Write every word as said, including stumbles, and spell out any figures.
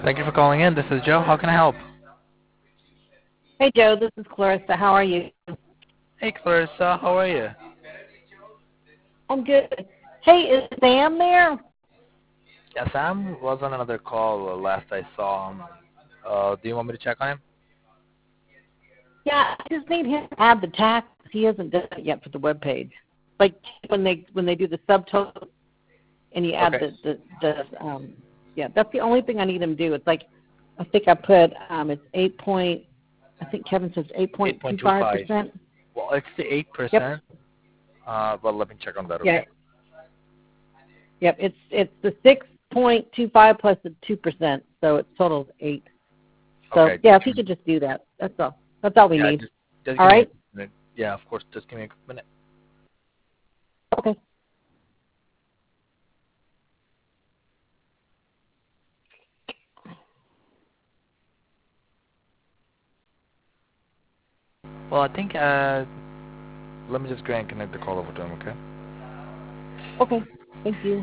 Thank you for calling in. This is Joe. How can I help? Hey, Joe. This is Clarissa. How are you? Hey, Clarissa. How are you? I'm good. Hey, is Sam there? Yeah, Sam was on another call uh, last I saw him. Uh, do you want me to check on him? Yeah, I just need him to add the tax. He hasn't done it yet for the web page. Like when they when they do the subtotal and you add Okay. the the, the um yeah, that's the only thing I need him to do. It's like I think I put um it's eight point I think Kevin says eight point two five eight point two five. percent. Well, it's the eight Yep. percent. Uh, but let me check on that, Yeah. okay? Yep. It's it's the six point two five plus the two percent, so it totals eight. So Okay. yeah, if he could just do that, that's all. That's all we Yeah, need. just, just All give me right. a minute. Yeah, of course. Just give me a quick minute. Okay. Well, I think, uh, let me just go and connect the call over to him, okay? Okay. Thank you.